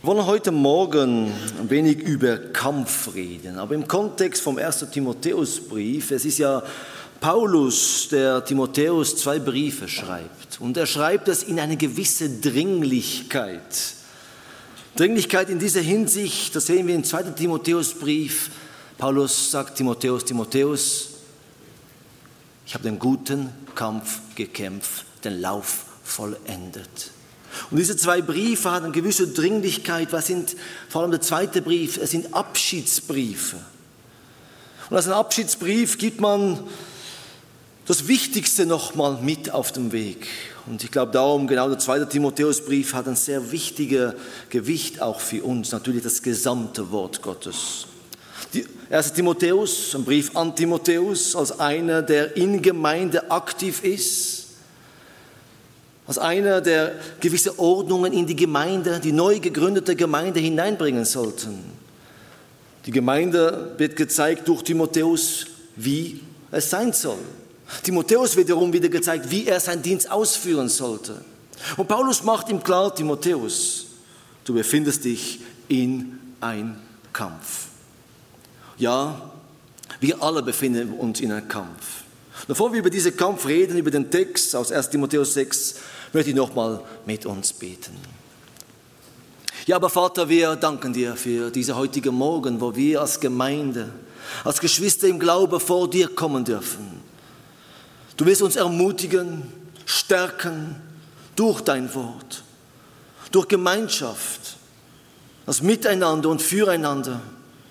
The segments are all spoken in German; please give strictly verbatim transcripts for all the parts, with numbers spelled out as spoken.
Wir wollen heute Morgen ein wenig über Kampf reden, aber im Kontext vom ersten Timotheusbrief. Es ist ja Paulus, der Timotheus zwei Briefe schreibt. Und er schreibt das in eine gewisse Dringlichkeit. Dringlichkeit in dieser Hinsicht, das sehen wir im zweiten Timotheusbrief. Paulus sagt Timotheus, Timotheus, ich habe den guten Kampf gekämpft, den Lauf vollendet. Und diese zwei Briefe haben eine gewisse Dringlichkeit. Was sind vor allem der zweite Brief? Es sind Abschiedsbriefe. Und als ein Abschiedsbrief gibt man das Wichtigste nochmal mit auf dem Weg. Und ich glaube darum, genau der zweite Timotheusbrief hat ein sehr wichtiges Gewicht auch für uns. Natürlich das gesamte Wort Gottes. Die erste Timotheus, ein Brief an Timotheus, als einer, der in Gemeinde aktiv ist. Als einer, der gewisse Ordnungen in die Gemeinde, die neu gegründete Gemeinde hineinbringen sollten. Die Gemeinde wird gezeigt durch Timotheus, wie es sein soll. Timotheus wiederum wieder gezeigt, wie er seinen Dienst ausführen sollte. Und Paulus macht ihm klar, Timotheus, du befindest dich in einem Kampf. Ja, wir alle befinden uns in einem Kampf. Bevor wir über diesen Kampf reden, über den Text aus ersten Timotheus sechs, möchte ich nochmal mit uns beten. Ja, aber Vater, wir danken dir für diesen heutigen Morgen, wo wir als Gemeinde, als Geschwister im Glauben vor dir kommen dürfen. Du wirst uns ermutigen, stärken durch dein Wort, durch Gemeinschaft, das Miteinander und Füreinander.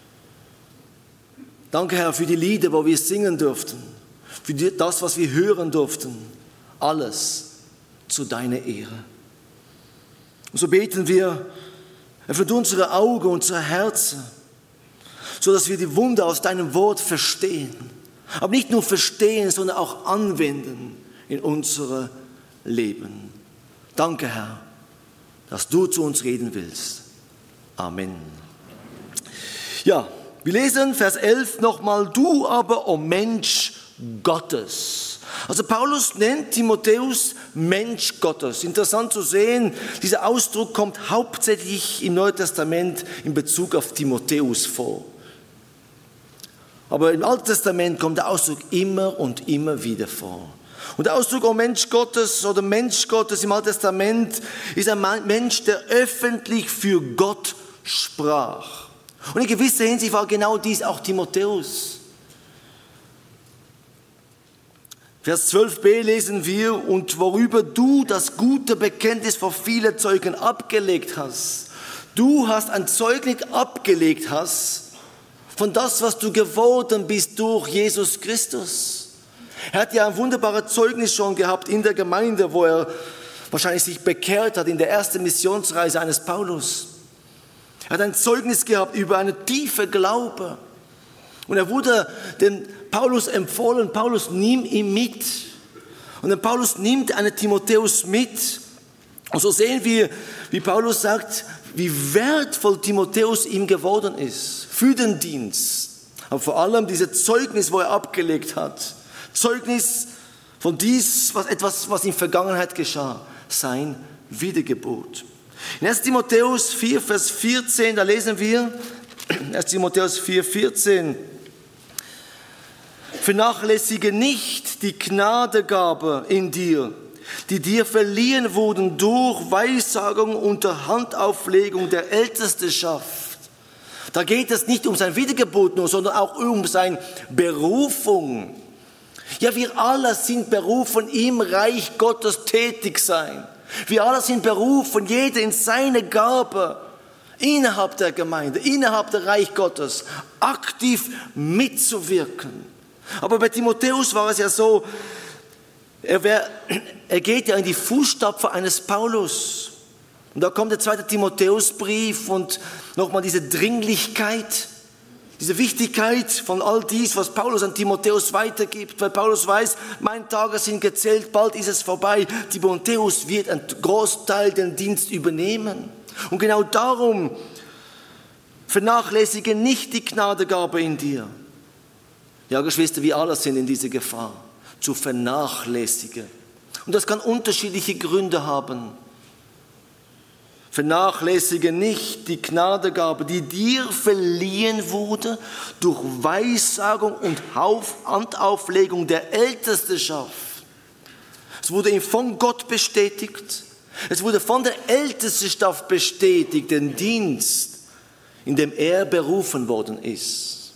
Danke, Herr, für die Lieder, wo wir singen durften, für das, was wir hören durften. Alles zu deiner Ehre. Und so beten wir, öffne unsere Augen, unsere Herzen, sodass wir die Wunder aus deinem Wort verstehen. Aber nicht nur verstehen, sondern auch anwenden in unser Leben. Danke, Herr, dass du zu uns reden willst. Amen. Ja, wir lesen Vers elf nochmal. Du aber, o Mensch Gottes. Also Paulus nennt Timotheus Mensch Gottes. Interessant zu sehen, dieser Ausdruck kommt hauptsächlich im Neuen Testament in Bezug auf Timotheus vor. Aber im Alten Testament kommt der Ausdruck immer und immer wieder vor. Und der Ausdruck oh Mensch Gottes oder Mensch Gottes im Alten Testament ist ein Mensch, der öffentlich für Gott sprach. Und in gewisser Hinsicht war genau dies auch Timotheus. Vers zwölf b lesen wir, und worüber du das gute Bekenntnis vor vielen Zeugen abgelegt hast. Du hast ein Zeugnis abgelegt hast von das, was du geworden bist durch Jesus Christus. Er hat ja ein wunderbares Zeugnis schon gehabt in der Gemeinde, wo er wahrscheinlich sich bekehrt hat in der ersten Missionsreise eines Paulus. Er hat ein Zeugnis gehabt über eine tiefe Glaube. Und er wurde dem Paulus empfohlen, Paulus, nimm ihn mit. Und dann Paulus nimmt einen Timotheus mit. Und so sehen wir, wie Paulus sagt, wie wertvoll Timotheus ihm geworden ist für den Dienst. Aber vor allem dieses Zeugnis, wo er abgelegt hat. Zeugnis von dies, was etwas, was in Vergangenheit geschah, sein Wiedergeburt. In ersten Timotheus vier, Vers vierzehn, da lesen wir, ersten Timotheus vier, vierzehn, vernachlässige nicht die Gnadegabe in dir, die dir verliehen wurden durch Weissagung unter Handauflegung der Ältestenschaft. Da geht es nicht um sein Wiedergeburt nur, sondern auch um seine Berufung. Ja, wir alle sind berufen, im Reich Gottes tätig sein. Wir alle sind berufen, jeder in seine Gabe, innerhalb der Gemeinde, innerhalb des Reich Gottes, aktiv mitzuwirken. Aber bei Timotheus war es ja so, er, wär, er geht ja in die Fußstapfen eines Paulus. Und da kommt der zweite Timotheusbrief und nochmal diese Dringlichkeit, diese Wichtigkeit von all dies, was Paulus an Timotheus weitergibt. Weil Paulus weiß, meine Tage sind gezählt, bald ist es vorbei. Timotheus wird einen Großteil den Dienst übernehmen. Und genau darum vernachlässige nicht die Gnadegabe in dir. Ja, Geschwister, wir alle sind in dieser Gefahr, zu vernachlässigen. Und das kann unterschiedliche Gründe haben. Vernachlässige nicht die Gnadengabe, die dir verliehen wurde durch Weissagung und Handauflegung der Ältestenschaft. Es wurde ihm von Gott bestätigt. Es wurde von der Ältestenschaft bestätigt, den Dienst, in dem er berufen worden ist.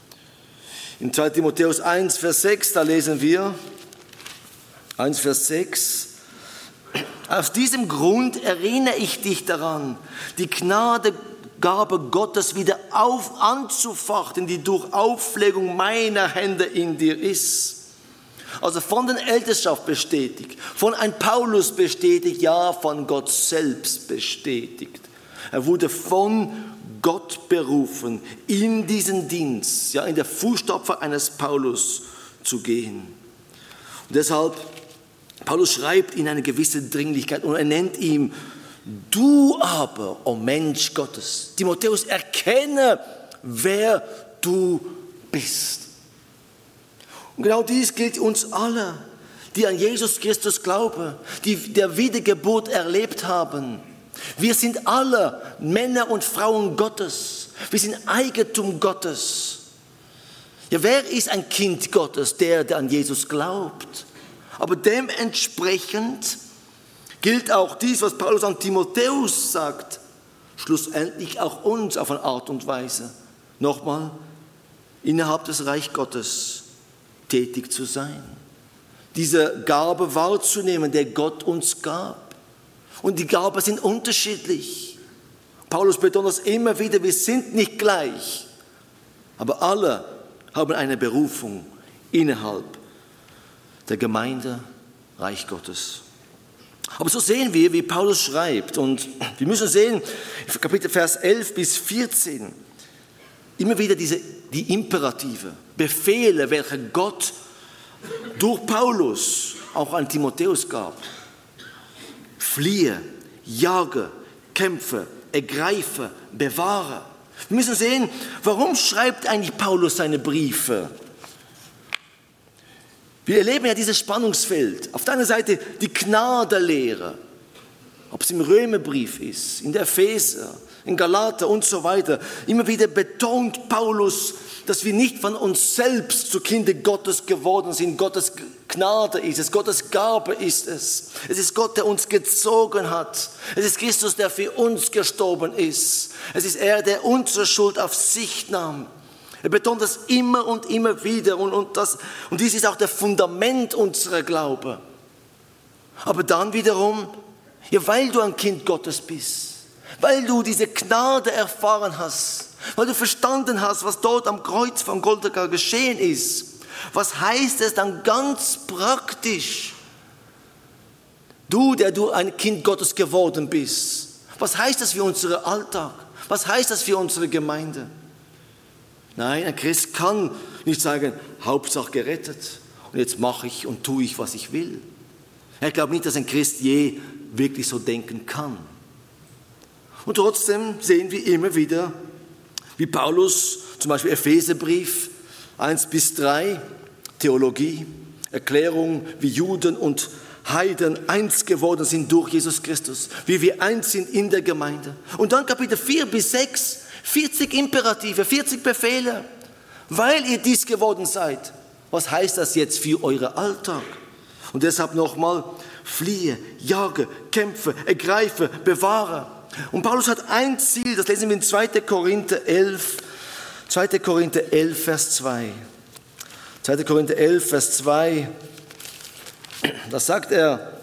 In zweiter Timotheus eins, Vers sechs, da lesen wir, eins, Vers sechs, aus diesem Grund erinnere ich dich daran, die Gnadengabe Gottes wieder auf anzufachen, die durch Auflegung meiner Hände in dir ist. Also von der Ältestenschaft bestätigt, von ein Paulus bestätigt, ja, von Gott selbst bestätigt. Er wurde von Gott berufen, in diesen Dienst, ja, in der Fußstapfen eines Paulus zu gehen. Und deshalb, Paulus schreibt in eine gewisse Dringlichkeit und er nennt ihm, du aber, o Mensch Gottes, Timotheus, erkenne, wer du bist. Und genau dies gilt uns alle, die an Jesus Christus glauben, die der Wiedergeburt erlebt haben. Wir sind alle Männer und Frauen Gottes. Wir sind Eigentum Gottes. Ja, wer ist ein Kind Gottes? Der, der an Jesus glaubt. Aber dementsprechend gilt auch dies, was Paulus an Timotheus sagt, schlussendlich auch uns auf eine Art und Weise. Nochmal, innerhalb des Reich Gottes tätig zu sein. Diese Gabe wahrzunehmen, der Gott uns gab. Und die Gaben sind unterschiedlich. Paulus betont das immer wieder, wir sind nicht gleich. Aber alle haben eine Berufung innerhalb der Gemeinde, Reich Gottes. Aber so sehen wir, wie Paulus schreibt. Und wir müssen sehen, Kapitel Vers elf bis vierzehn, immer wieder diese, die Imperative, Befehle, welche Gott durch Paulus auch an Timotheus gab. Fliehe, jage, kämpfe, ergreife, bewahre. Wir müssen sehen, warum schreibt eigentlich Paulus seine Briefe? Wir erleben ja dieses Spannungsfeld. Auf der einen Seite die Gnadenlehre, ob es im Römerbrief ist, in der Epheser, in Galater und so weiter. Immer wieder betont Paulus, dass wir nicht von uns selbst zu Kinder Gottes geworden sind. Gottes Gnade ist es, Gottes Gabe ist es. Es ist Gott, der uns gezogen hat. Es ist Christus, der für uns gestorben ist. Es ist er, der unsere Schuld auf sich nahm. Er betont das immer und immer wieder und, und, das, und dies ist auch das Fundament unserer Glaube. Aber dann wiederum, ja, weil du ein Kind Gottes bist, weil du diese Gnade erfahren hast, weil du verstanden hast, was dort am Kreuz von Golgatha geschehen ist, was heißt es dann ganz praktisch? Du, der du ein Kind Gottes geworden bist, was heißt das für unseren Alltag? Was heißt das für unsere Gemeinde? Nein, ein Christ kann nicht sagen, Hauptsache gerettet und jetzt mache ich und tue ich, was ich will. Ich glaube nicht, dass ein Christ je wirklich so denken kann. Und trotzdem sehen wir immer wieder, wie Paulus, zum Beispiel Epheserbrief eins bis drei, Theologie, Erklärung, wie Juden und Heiden eins geworden sind durch Jesus Christus, wie wir eins sind in der Gemeinde. Und dann Kapitel vier bis sechs, vierzig Imperative, vierzig Befehle, weil ihr dies geworden seid. Was heißt das jetzt für euren Alltag? Und deshalb nochmal, fliehe, jage, kämpfe, ergreife, bewahre. Und Paulus hat ein Ziel, das lesen wir in zweiter Korinther elf, zweiter Korinther elf, Vers zwei. zweiter Korinther elf, Vers zwei, da sagt er,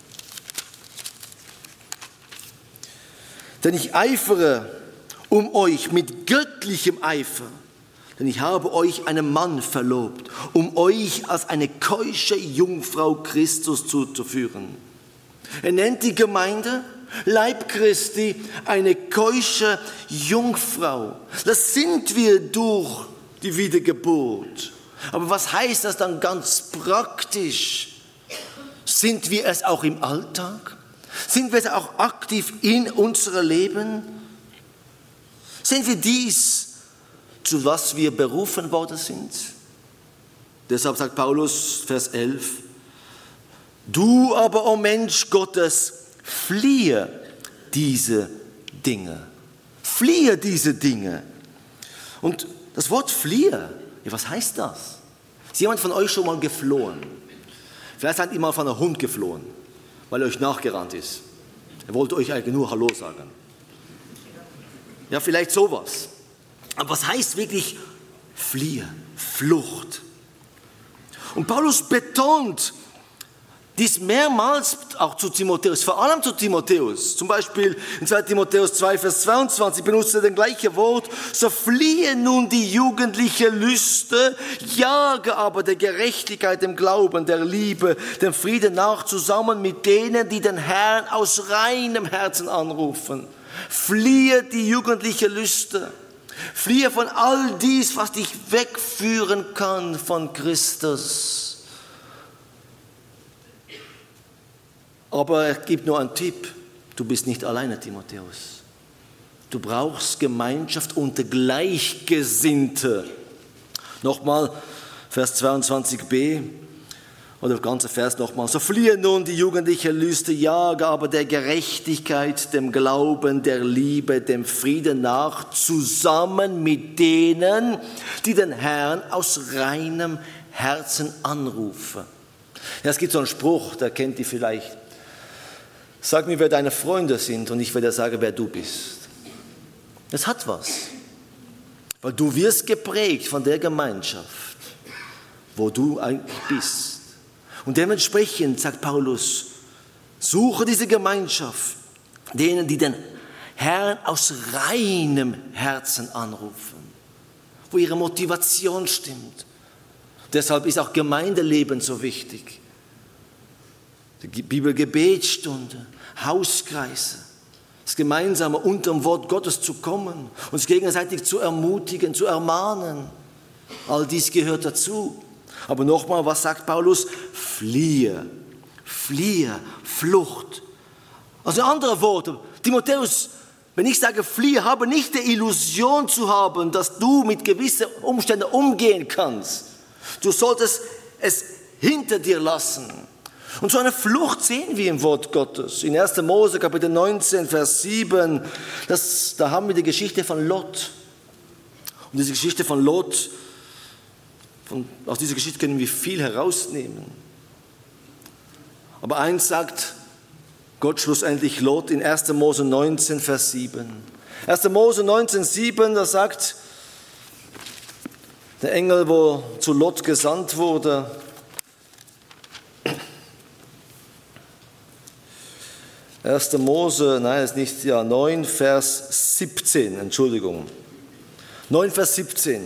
denn ich eifere um euch mit göttlichem Eifer, denn ich habe euch einen Mann verlobt, um euch als eine keusche Jungfrau Christus zuzuführen. Er nennt die Gemeinde Leib Christi eine keusche Jungfrau. Das sind wir durch die Wiedergeburt. Aber was heißt das dann ganz praktisch? Sind wir es auch im Alltag? Sind wir es auch aktiv in unserem Leben? Sind wir dies, zu was wir berufen worden sind? Deshalb sagt Paulus, Vers elf, du aber, o Mensch Gottes, fliehe diese Dinge. Fliehe diese Dinge. Und das Wort fliehe, ja, was heißt das? Ist jemand von euch schon mal geflohen? Vielleicht seid ihr mal von einem Hund geflohen, weil er euch nachgerannt ist. Er wollte euch eigentlich nur Hallo sagen. Ja, vielleicht sowas. Aber was heißt wirklich fliehe, Flucht? Und Paulus betont dies mehrmals auch zu Timotheus, vor allem zu Timotheus. Zum Beispiel in zweiter Timotheus zwei, Vers zweiundzwanzig benutzt er das gleiche Wort. So fliehe nun die jugendliche Lüste, jage aber der Gerechtigkeit, dem Glauben, der Liebe, dem Frieden nach, zusammen mit denen, die den Herrn aus reinem Herzen anrufen. Fliehe die jugendliche Lüste. Fliehe von all dies, was dich wegführen kann von Christus. Aber er gibt nur einen Tipp. Du bist nicht alleine, Timotheus. Du brauchst Gemeinschaft unter Gleichgesinnte. Nochmal Vers zweiundzwanzig b, oder der ganze Vers nochmal. So fliehe nun die jugendliche Lüste, jage aber der Gerechtigkeit, dem Glauben, der Liebe, dem Frieden nach, zusammen mit denen, die den Herrn aus reinem Herzen anrufen. Ja, es gibt so einen Spruch, der kennt ihr vielleicht. Sag mir, wer deine Freunde sind, und ich werde sagen, wer du bist. Das hat was. Weil du wirst geprägt von der Gemeinschaft, wo du eigentlich bist. Und dementsprechend, sagt Paulus, suche diese Gemeinschaft, denen, die den Herrn aus reinem Herzen anrufen, wo ihre Motivation stimmt. Deshalb ist auch Gemeindeleben so wichtig. Die Bibelgebetsstunde, Hauskreise, das Gemeinsame unter dem Wort Gottes zu kommen, uns gegenseitig zu ermutigen, zu ermahnen. All dies gehört dazu. Aber nochmal, was sagt Paulus? Fliehe, fliehe, Flucht. Also andere Worte, Timotheus, wenn ich sage fliehe, habe nicht die Illusion zu haben, dass du mit gewissen Umständen umgehen kannst. Du solltest es hinter dir lassen. Und so eine Flucht sehen wir im Wort Gottes. In erster Mose Kapitel neunzehn, Vers sieben, das, da haben wir die Geschichte von Lot. Und diese Geschichte von Lot, von, aus dieser Geschichte können wir viel herausnehmen. Aber eins sagt Gott schlussendlich Lot in erster Mose neunzehn, Vers sieben. erster Mose neunzehn, sieben, da sagt der Engel, wo zu Lot gesandt wurde, erster Mose, nein, ist nicht, ja, neun, Vers siebzehn, Entschuldigung. neun, Vers siebzehn.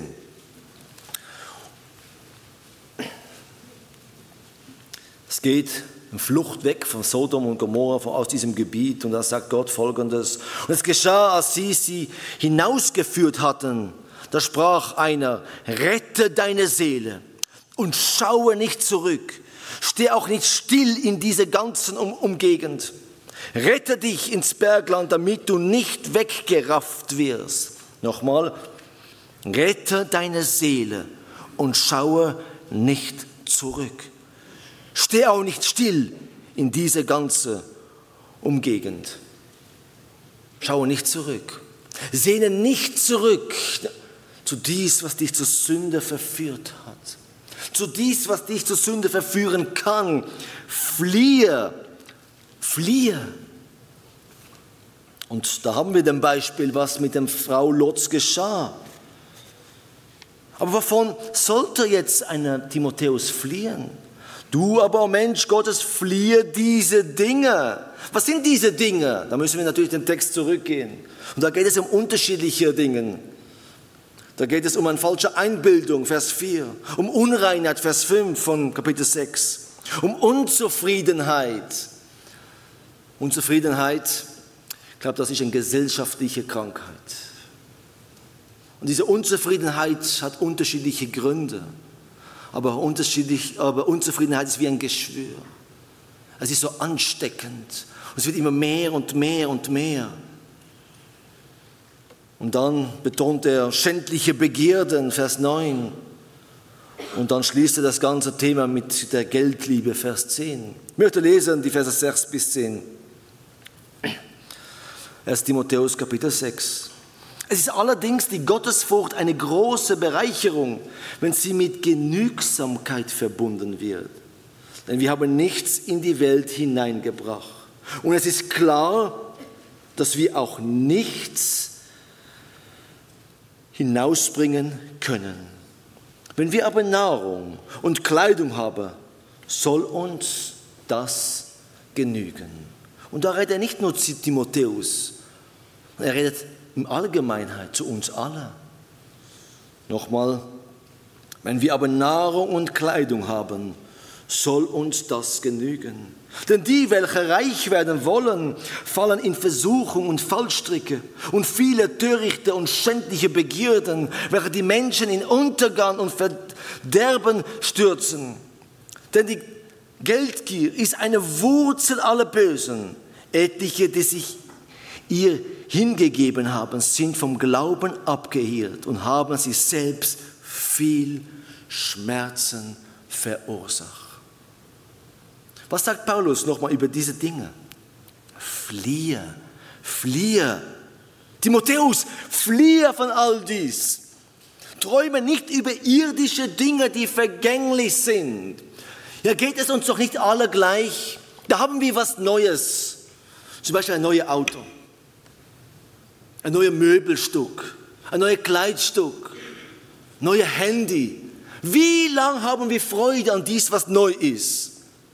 Es geht in Flucht weg von Sodom und Gomorra, aus diesem Gebiet, und da sagt Gott Folgendes. Und es geschah, als sie sie hinausgeführt hatten, da sprach einer, rette deine Seele und schaue nicht zurück. Steh auch nicht still in dieser ganzen um- Umgegend. Rette dich ins Bergland, damit du nicht weggerafft wirst. Nochmal, rette deine Seele und schaue nicht zurück. Steh auch nicht still in diese ganze Umgegend. Schaue nicht zurück. Sehne nicht zurück zu dies, was dich zur Sünde verführt hat. Zu dies, was dich zur Sünde verführen kann. Fliehe. Fliehe. Und da haben wir dem Beispiel, was mit der Frau Lots geschah. Aber wovon sollte jetzt ein Timotheus fliehen? Du aber, oh Mensch Gottes, fliehe diese Dinge. Was sind diese Dinge? Da müssen wir natürlich den Text zurückgehen. Und da geht es um unterschiedliche Dinge. Da geht es um eine falsche Einbildung, Vers vier. Um Unreinheit, Vers fünf von Kapitel sechs. Um Unzufriedenheit. Unzufriedenheit, ich glaube, das ist eine gesellschaftliche Krankheit. Und diese Unzufriedenheit hat unterschiedliche Gründe. Aber, unterschiedlich, aber Unzufriedenheit ist wie ein Geschwür. Es ist so ansteckend. Und es wird immer mehr und mehr und mehr. Und dann betont er schändliche Begierden, Vers neun. Und dann schließt er das ganze Thema mit der Geldliebe, Vers zehn. Ich möchte lesen die Verse sechs bis zehn. erster Timotheus Kapitel sechs. Es ist allerdings die Gottesfurcht eine große Bereicherung, wenn sie mit Genügsamkeit verbunden wird. Denn wir haben nichts in die Welt hineingebracht. Und es ist klar, dass wir auch nichts hinausbringen können. Wenn wir aber Nahrung und Kleidung haben, soll uns das genügen. Und da redet er nicht nur zu Timotheus, er redet in Allgemeinheit zu uns alle. Nochmal, wenn wir aber Nahrung und Kleidung haben, soll uns das genügen. Denn die, welche reich werden wollen, fallen in Versuchung und Fallstricke und viele törichte und schändliche Begierden, welche die Menschen in Untergang und Verderben stürzen. Denn die Geldgier ist eine Wurzel aller Bösen. Etliche, die sich ihr hingegeben haben, sind vom Glauben abgeirrt und haben sich selbst viel Schmerzen verursacht. Was sagt Paulus nochmal über diese Dinge? Fliehe, fliehe. Timotheus, fliehe von all dies. Träume nicht über irdische Dinge, die vergänglich sind. Ja, geht es uns doch nicht alle gleich? Da haben wir was Neues. Zum Beispiel ein neues Auto, ein neues Möbelstück, ein neues Kleidstück, ein neues Handy. Wie lange haben wir Freude an dies, was neu ist?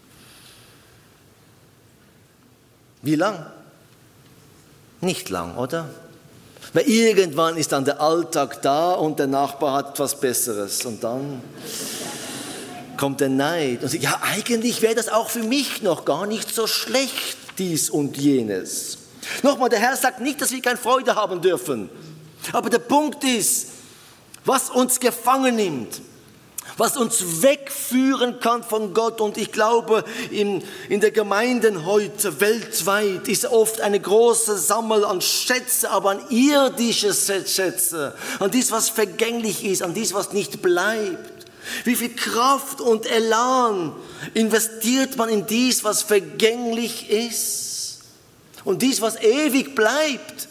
Wie lang? Nicht lang, oder? Weil irgendwann ist dann der Alltag da und der Nachbar hat was Besseres und dann kommt der Neid und sagt, ja, eigentlich wäre das auch für mich noch gar nicht so schlecht, dies und jenes. Nochmal, der Herr sagt nicht, dass wir keine Freude haben dürfen. Aber der Punkt ist, was uns gefangen nimmt, was uns wegführen kann von Gott. Und ich glaube, in, in der Gemeinde heute weltweit ist oft eine große Sammel an Schätze, aber an irdische Schätze, an dies, was vergänglich ist, an dies, was nicht bleibt. Wie viel Kraft und Elan investiert man in dies, was vergänglich ist und dies, was ewig bleibt,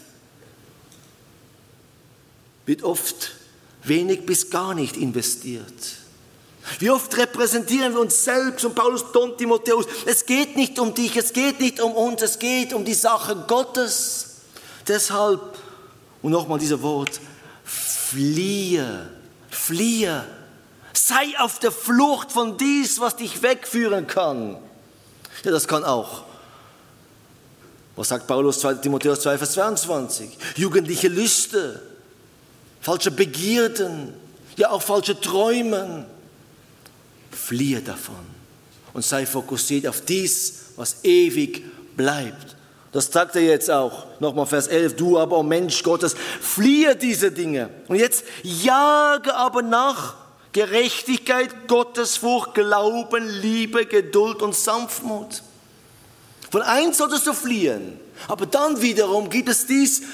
wird oft wenig bis gar nicht investiert. Wie oft repräsentieren wir uns selbst und Paulus und Timotheus, es geht nicht um dich, es geht nicht um uns, es geht um die Sache Gottes. Deshalb, und nochmal dieses Wort, fliehe, fliehe. Sei auf der Flucht von dies, was dich wegführen kann. Ja, das kann auch. Was sagt Paulus, zweiter Timotheus zwei, Vers zweiundzwanzig? Jugendliche Lüste, falsche Begierden, ja auch falsche Träume. Fliehe davon und sei fokussiert auf dies, was ewig bleibt. Das sagt er jetzt auch. Nochmal Vers elf. Du aber, o Mensch Gottes, fliehe diese Dinge. Und jetzt jage aber nach Gerechtigkeit, Gottesfurcht, Glauben, Liebe, Geduld und Sanftmut. Von eins solltest du fliehen. Aber dann wiederum gibt es dies,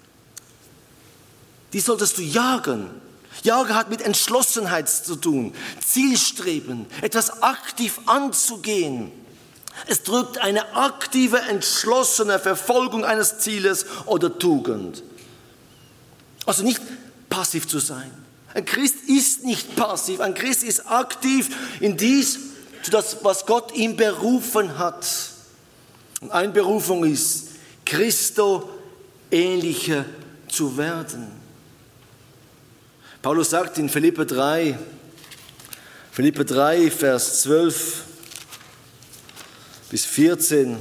die solltest du jagen. Jagen hat mit Entschlossenheit zu tun, Zielstreben, etwas aktiv anzugehen. Es drückt eine aktive, entschlossene Verfolgung eines Zieles oder Tugend. Also nicht passiv zu sein. Ein Christ ist nicht passiv, ein Christ ist aktiv in dies, zu das, was Gott ihm berufen hat. Und eine Berufung ist, Christo ähnlicher zu werden. Paulus sagt in Philipper drei, Philipper drei, Vers zwölf bis vierzehn,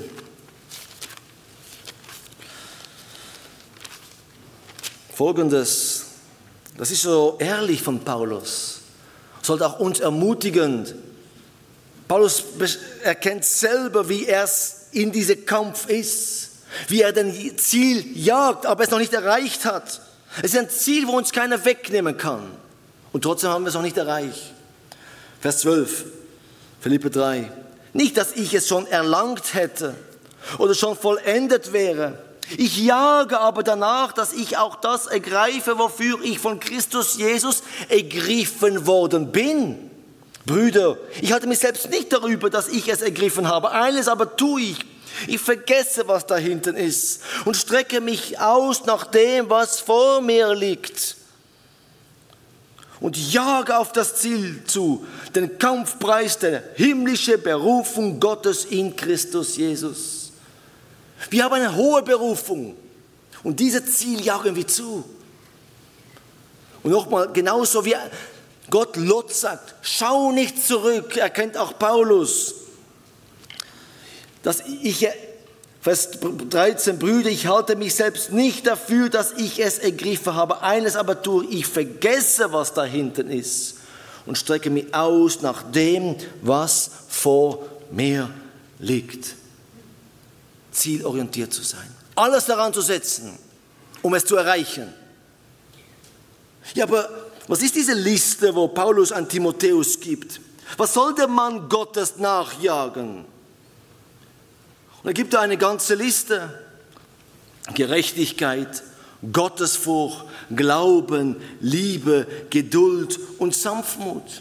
Folgendes, das ist so ehrlich von Paulus, sollte auch uns ermutigend. Paulus erkennt selber, wie er in diesem Kampf ist, wie er den Ziel jagt, aber es noch nicht erreicht hat. Es ist ein Ziel, wo uns keiner wegnehmen kann. Und trotzdem haben wir es noch nicht erreicht. Vers zwölf, Philipper drei. Nicht, dass ich es schon erlangt hätte oder schon vollendet wäre. Ich jage aber danach, dass ich auch das ergreife, wofür ich von Christus Jesus ergriffen worden bin. Brüder, ich halte mich selbst nicht darüber, dass ich es ergriffen habe. Eines aber tue ich, Ich vergesse, was da hinten ist und strecke mich aus nach dem, was vor mir liegt. Und jage auf das Ziel zu, den Kampfpreis der himmlischen Berufung Gottes in Christus Jesus. Wir haben eine hohe Berufung und dieses Ziel jagen wir zu. Und nochmal, genauso wie Gott Lot sagt, schau nicht zurück, erkennt auch Paulus, dass ich, Vers dreizehn, Brüder, ich halte mich selbst nicht dafür, dass ich es ergriffen habe. Eines aber tue ich, vergesse, was da hinten ist und strecke mich aus nach dem, was vor mir liegt. Zielorientiert zu sein. Alles daran zu setzen, um es zu erreichen. Ja, aber was ist diese Liste, wo Paulus an Timotheus gibt? Was soll der Mann Gottes nachjagen? Und er gibt da eine ganze Liste. Gerechtigkeit, Gottesfurcht, Glauben, Liebe, Geduld und Sanftmut.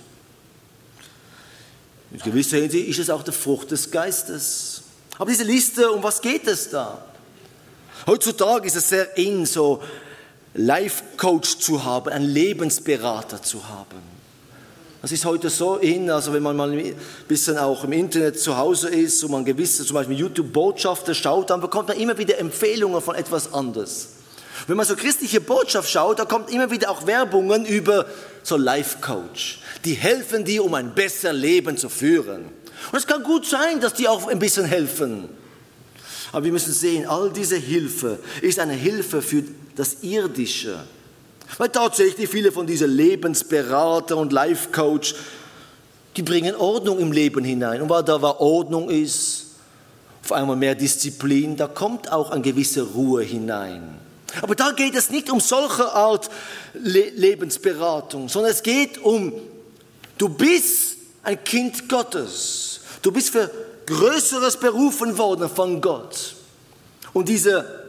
In gewisser Hinsicht ist es auch die Frucht des Geistes. Aber diese Liste, um was geht es da? Heutzutage ist es sehr in, so Life-Coach zu haben, einen Lebensberater zu haben. Das ist heute so in, also wenn man mal ein bisschen auch im Internet zu Hause ist und man gewisse, zum Beispiel YouTube-Botschaften schaut, dann bekommt man immer wieder Empfehlungen von etwas anderes. Wenn man so christliche Botschaft schaut, da kommt immer wieder auch Werbungen über so Life-Coach. Die helfen dir, um ein besseres Leben zu führen. Und es kann gut sein, dass die auch ein bisschen helfen. Aber wir müssen sehen, all diese Hilfe ist eine Hilfe für das Irdische. Weil tatsächlich viele von diesen Lebensberater und Life-Coach, die bringen Ordnung im Leben hinein. Und weil da war Ordnung ist, auf einmal mehr Disziplin, da kommt auch eine gewisse Ruhe hinein. Aber da geht es nicht um solche Art Le- Lebensberatung, sondern es geht um, du bist ein Kind Gottes. Du bist für Größeres berufen worden von Gott. Und diese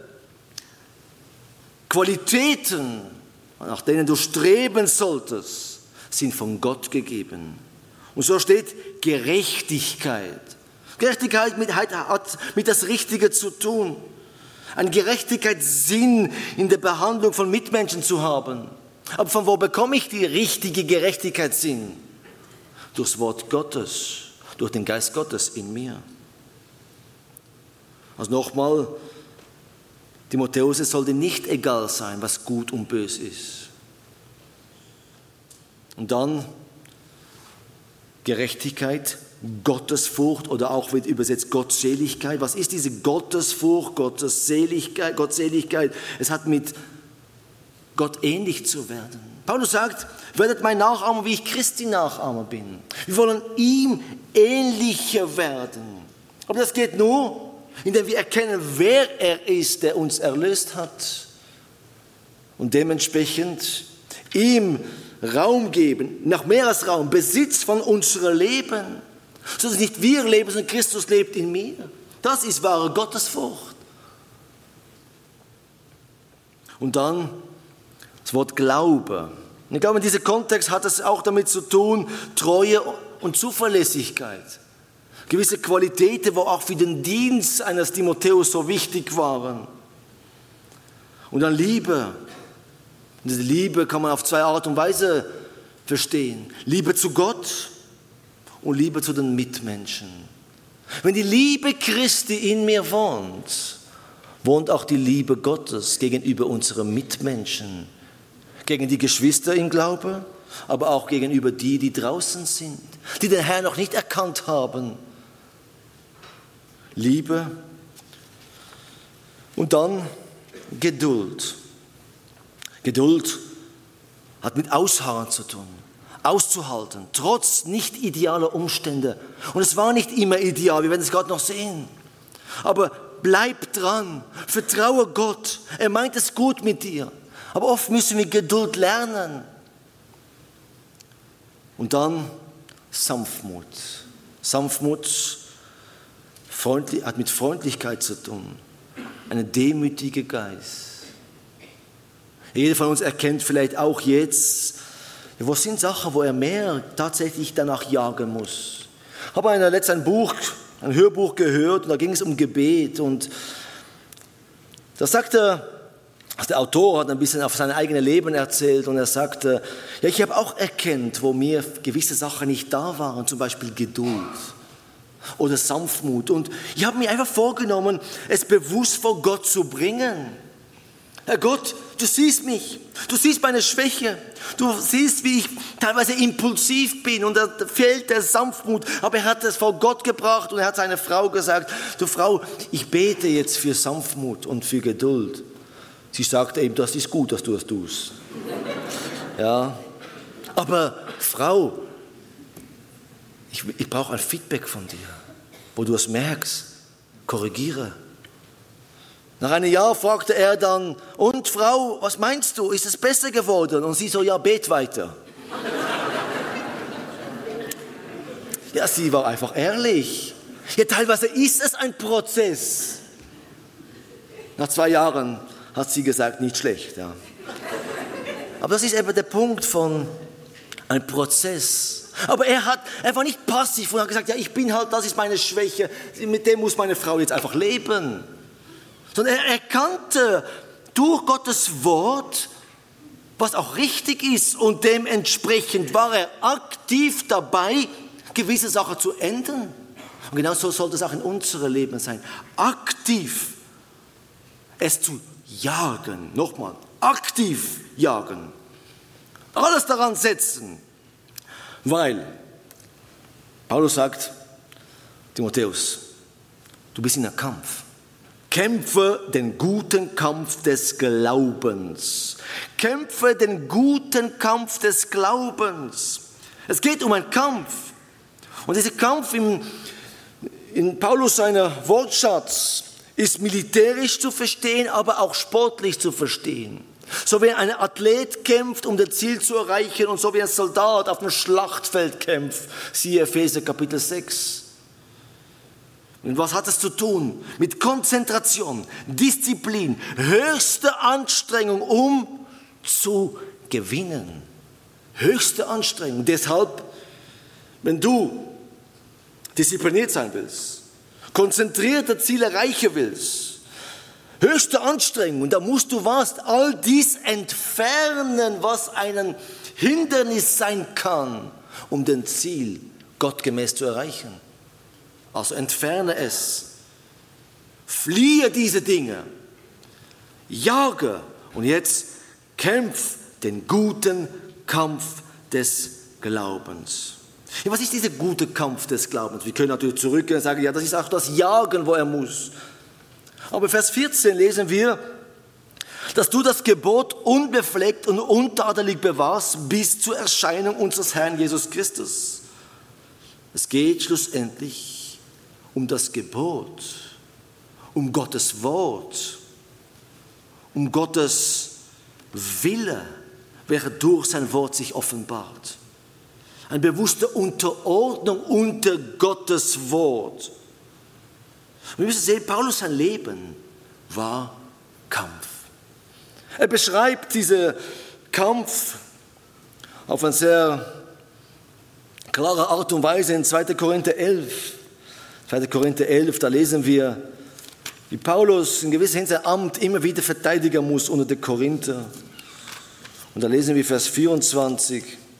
Qualitäten, nach denen du streben solltest, sind von Gott gegeben. Und so steht Gerechtigkeit. Gerechtigkeit mit, hat mit das Richtige zu tun. Ein Gerechtigkeitssinn in der Behandlung von Mitmenschen zu haben. Aber von wo bekomme ich die richtige Gerechtigkeitssinn? Durchs Wort Gottes, durch den Geist Gottes in mir. Also nochmal, Timotheus, es sollte nicht egal sein, was gut und böse ist. Und dann Gerechtigkeit, Gottesfurcht oder auch wird übersetzt Gottseligkeit. Was ist diese Gottesfurcht, Gottseligkeit, Gottseligkeit? Es hat mit Gott ähnlich zu werden. Paulus sagt, werdet mein Nachahmer, wie ich Christi Nachahmer bin. Wir wollen ihm ähnlicher werden. Aber das geht nur, indem wir erkennen, wer er ist, der uns erlöst hat. Und dementsprechend ihm Raum geben, nach mehr als Raum, Besitz von unserem Leben. So dass nicht wir leben, sondern Christus lebt in mir. Das ist wahre Gottesfurcht. Und dann das Wort Glaube. Und ich glaube, in diesem Kontext hat es auch damit zu tun, Treue und Zuverlässigkeit. Gewisse Qualitäten, die auch für den Dienst eines Timotheus so wichtig waren. Und dann Liebe. Und diese Liebe kann man auf zwei Art und Weise verstehen. Liebe zu Gott und Liebe zu den Mitmenschen. Wenn die Liebe Christi in mir wohnt, wohnt auch die Liebe Gottes gegenüber unseren Mitmenschen. Gegen die Geschwister im Glauben, aber auch gegenüber die, die draußen sind, die den Herrn noch nicht erkannt haben. Liebe und dann Geduld. Geduld hat mit Ausharren zu tun, auszuhalten, trotz nicht idealer Umstände. Und es war nicht immer ideal, wir werden es gerade noch sehen. Aber bleib dran, vertraue Gott, er meint es gut mit dir. Aber oft müssen wir Geduld lernen. Und dann Sanftmut. Sanftmut hat mit Freundlichkeit zu tun. Ein demütiger Geist. Jeder von uns erkennt vielleicht auch jetzt, wo sind Sachen, wo er mehr tatsächlich danach jagen muss. Ich habe in letzten Buch ein Hörbuch gehört und da ging es um Gebet. Und da sagte, also der Autor hat ein bisschen auf sein eigenes Leben erzählt und er sagte, ja, ich habe auch erkannt, wo mir gewisse Sachen nicht da waren, zum Beispiel Geduld oder Sanftmut. Und ich habe mir einfach vorgenommen, es bewusst vor Gott zu bringen. Herr Gott, du siehst mich, du siehst meine Schwäche, du siehst, wie ich teilweise impulsiv bin und da fehlt der Sanftmut. Aber er hat es vor Gott gebracht und er hat seiner Frau gesagt, du Frau, ich bete jetzt für Sanftmut und für Geduld. Sie sagte ihm, das ist gut, dass du das tust. Ja, aber Frau, ich, ich brauche ein Feedback von dir, wo du es merkst, korrigiere. Nach einem Jahr fragte er dann, und Frau, was meinst du, ist es besser geworden? Und sie so, ja, bet weiter. Ja, sie war einfach ehrlich. Ja, teilweise ist es ein Prozess. Nach zwei Jahren hat sie gesagt, nicht schlecht. Ja. Aber das ist eben der Punkt von einem Prozess. Aber er, hat, er war nicht passiv und hat gesagt, ja, ich bin halt, das ist meine Schwäche, mit dem muss meine Frau jetzt einfach leben. Sondern er erkannte durch Gottes Wort, was auch richtig ist und dementsprechend war er aktiv dabei, gewisse Sachen zu ändern. Und genau so sollte es auch in unserem Leben sein. Aktiv es zu jagen. Nochmal, aktiv jagen. Alles daran setzen. Weil Paulus sagt, Timotheus, du bist in einem Kampf. Kämpfe den guten Kampf des Glaubens. Kämpfe den guten Kampf des Glaubens. Es geht um einen Kampf. Und dieser Kampf in, in Paulus seiner Wortschatz ist militärisch zu verstehen, aber auch sportlich zu verstehen. So wie ein Athlet kämpft, um das Ziel zu erreichen und so wie ein Soldat auf dem Schlachtfeld kämpft. Siehe Epheser Kapitel sechs. Und was hat es zu tun? Mit Konzentration, Disziplin, höchste Anstrengung, um zu gewinnen. Höchste Anstrengung. Deshalb, wenn du diszipliniert sein willst, konzentriert das Ziel erreichen willst, höchste Anstrengung, und da musst du was? All dies entfernen, was ein Hindernis sein kann, um den Ziel gottgemäß zu erreichen. Also entferne es, fliehe diese Dinge, jage und jetzt kämpf den guten Kampf des Glaubens. Ja, was ist dieser gute Kampf des Glaubens? Wir können natürlich zurückgehen und sagen, ja, das ist auch das Jagen, wo er muss. Aber Vers vierzehn lesen wir, dass du das Gebot unbefleckt und untadelig bewahrst bis zur Erscheinung unseres Herrn Jesus Christus. Es geht schlussendlich um das Gebot, um Gottes Wort, um Gottes Wille, welcher durch sein Wort sich offenbart. Eine bewusste Unterordnung unter Gottes Wort. Wir müssen sehen, Paulus, sein Leben war Kampf. Er beschreibt diesen Kampf auf eine sehr klare Art und Weise in zweiter Korinther elf. zweiter Korinther elf, da lesen wir, wie Paulus in gewisser Hinsicht sein Amt immer wieder verteidigen muss unter den Korinther. Und da lesen wir Vers vierundzwanzig.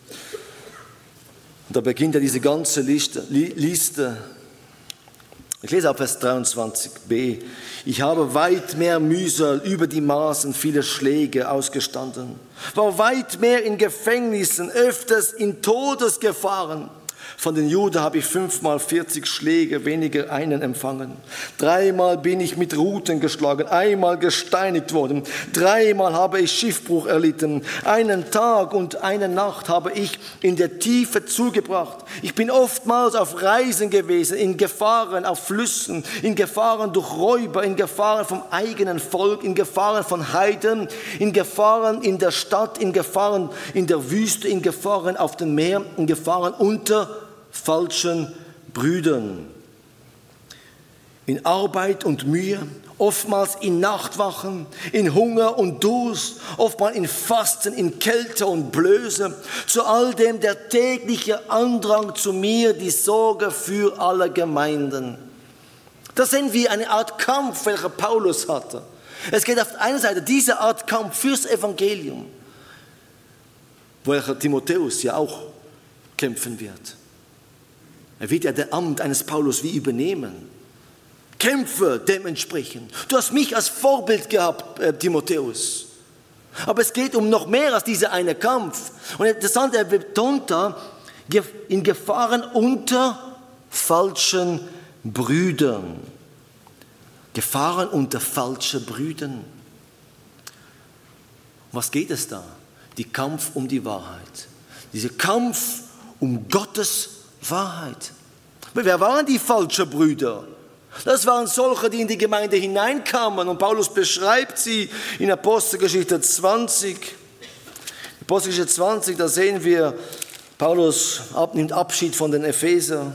Und da beginnt er diese ganze Liste. Liste. Ich lese ab Vers dreiundzwanzig b. Ich habe weit mehr Mühsal über die Maßen viele Schläge ausgestanden, war weit mehr in Gefängnissen, öfters in Todesgefahren. Von den Juden habe ich fünfmal vierzig Schläge, weniger einen empfangen. Dreimal bin ich mit Ruten geschlagen, einmal gesteinigt worden. Dreimal habe ich Schiffbruch erlitten. Einen Tag und eine Nacht habe ich in der Tiefe zugebracht. Ich bin oftmals auf Reisen gewesen, in Gefahren auf Flüssen, in Gefahren durch Räuber, in Gefahren vom eigenen Volk, in Gefahren von Heiden, in Gefahren in der Stadt, in Gefahren in der Wüste, in Gefahren auf dem Meer, in Gefahren unter falschen Brüdern. In Arbeit und Mühe, oftmals in Nachtwachen, in Hunger und Durst, oftmals in Fasten, in Kälte und Blöße. Zu all dem der tägliche Andrang zu mir, die Sorge für alle Gemeinden. Da sehen wir eine Art Kampf, welcher Paulus hatte. Es geht auf der einen Seite diese Art Kampf fürs Evangelium, welcher Timotheus ja auch kämpfen wird. Er wird ja das Amt eines Paulus wie übernehmen. Kämpfe dementsprechend. Du hast mich als Vorbild gehabt, äh, Timotheus. Aber es geht um noch mehr als dieser eine Kampf. Und interessant, er betont da, in Gefahren unter falschen Brüdern. Gefahren unter falschen Brüdern. Was geht es da? Die Kampf um die Wahrheit. Dieser Kampf um Gottes Wahrheit. Wer waren die falschen Brüder? Das waren solche, die in die Gemeinde hineinkamen. Und Paulus beschreibt sie in Apostelgeschichte zwanzig. Apostelgeschichte zwanzig, da sehen wir, Paulus nimmt Abschied von den Ephesern.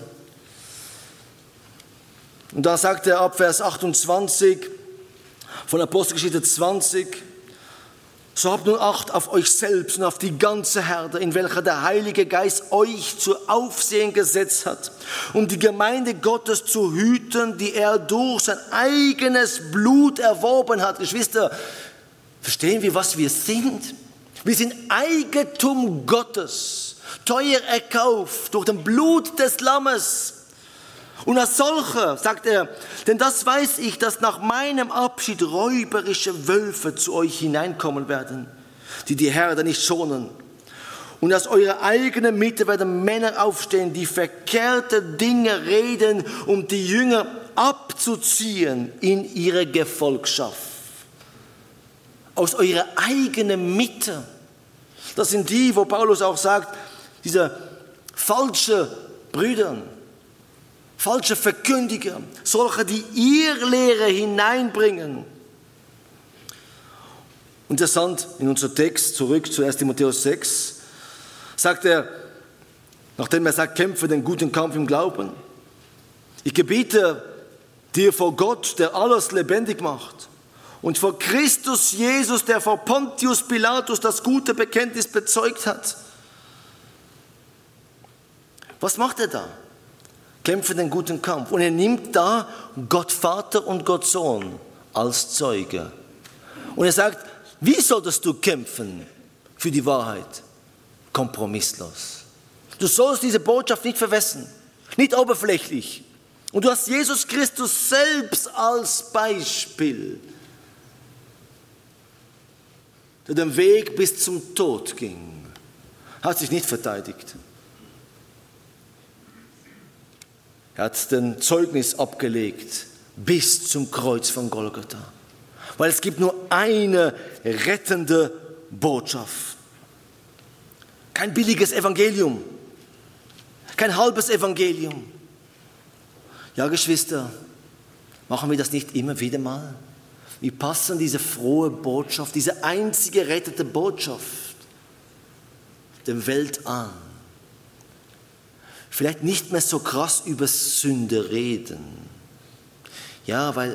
Und da sagt er ab Vers achtundzwanzig von Apostelgeschichte zwanzig, so habt nun Acht auf euch selbst und auf die ganze Herde, in welcher der Heilige Geist euch zu Aufsehen gesetzt hat, um die Gemeinde Gottes zu hüten, die er durch sein eigenes Blut erworben hat. Geschwister, verstehen wir, was wir sind? Wir sind Eigentum Gottes, teuer erkauft durch das Blut des Lammes. Und als solcher, sagt er, denn das weiß ich, dass nach meinem Abschied räuberische Wölfe zu euch hineinkommen werden, die die Herde nicht schonen. Und aus eurer eigenen Mitte werden Männer aufstehen, die verkehrte Dinge reden, um die Jünger abzuziehen in ihre Gefolgschaft. Aus eurer eigenen Mitte. Das sind die, wo Paulus auch sagt, diese falsche Brüder, falsche Verkündiger, solche, die ihr Lehre hineinbringen. Interessant, in unserem Text, zurück zu erster Timotheus sechs, sagt er, nachdem er sagt, kämpfe den guten Kampf im Glauben, ich gebiete dir vor Gott, der alles lebendig macht, und vor Christus Jesus, der vor Pontius Pilatus das gute Bekenntnis bezeugt hat. Was macht er da? Kämpfe den guten Kampf. Und er nimmt da Gott Vater und Gott Sohn als Zeuge. Und er sagt, wie solltest du kämpfen für die Wahrheit? Kompromisslos. Du sollst diese Botschaft nicht verwässern, nicht oberflächlich. Und du hast Jesus Christus selbst als Beispiel, der den Weg bis zum Tod ging, hat sich nicht verteidigt. Er hat den Zeugnis abgelegt bis zum Kreuz von Golgatha. Weil es gibt nur eine rettende Botschaft. Kein billiges Evangelium. Kein halbes Evangelium. Ja, Geschwister, machen wir das nicht immer wieder mal? Wir passen diese frohe Botschaft, diese einzige rettende Botschaft der Welt an. Vielleicht nicht mehr so krass über Sünde reden. Ja, weil